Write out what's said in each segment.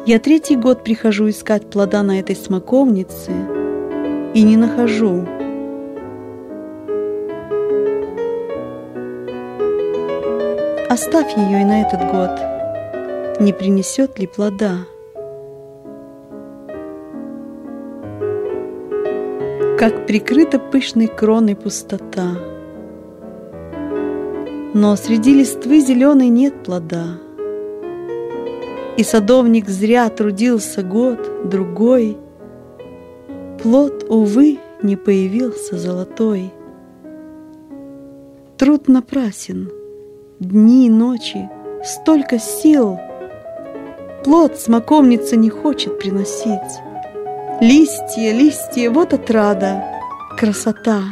Я 3-й год прихожу искать плода на этой смоковнице и не нахожу. Оставь ее и на этот год, не принесет ли плода? Как прикрыта пышной кроной пустота, но среди листвы зеленой нет плода. И садовник зря трудился год, другой, плод, увы, не появился золотой. Труд напрасен, дни и ночи, столько сил, плод смоковница не хочет приносить. Листья, листья, вот отрада, красота.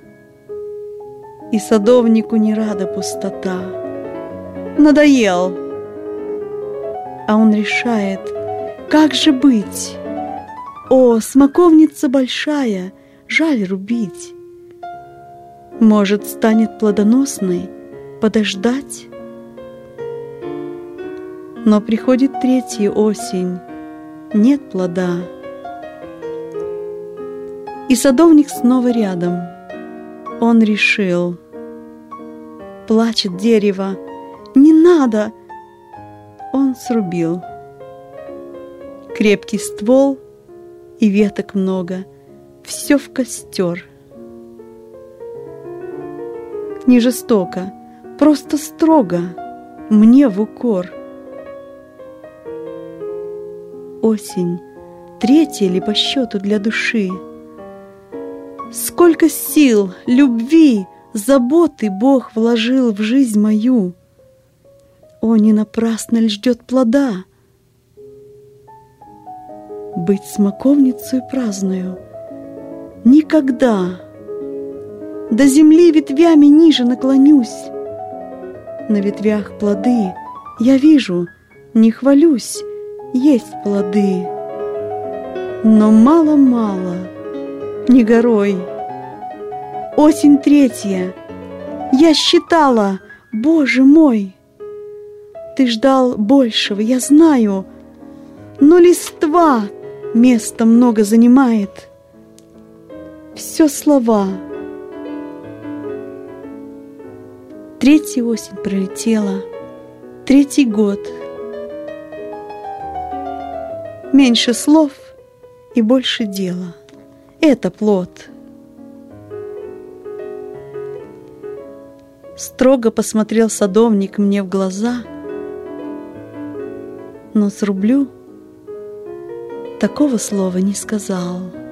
И садовнику не рада пустота. Надоел. А он решает, как же быть? О, смоковница большая, жаль рубить. Может, станет плодоносной, подождать? Но приходит 3-я осень, нет плода. И садовник снова рядом. Он решил. Плачет дерево. Не надо! Он срубил. Крепкий ствол и веток много. Все в костер. Не жестоко, просто строго, мне в укор. Осень, 3-я ли по счету для души? Сколько сил, любви, заботы Бог вложил в жизнь мою. О, не напрасно ль ждет плода? Быть смоковницей праздную никогда. До земли ветвями ниже наклонюсь. На ветвях плоды я вижу, не хвалюсь, есть плоды. Но мало-мало, не горой. Осень 3-я, я считала, Боже мой, ты ждал большего, я знаю, но листва места много занимает. Все слова. 3-я осень пролетела, 3-й год. Меньше слов и больше дела. Это плод. Строго посмотрел садовник мне в глаза, но срублю такого слова не сказал.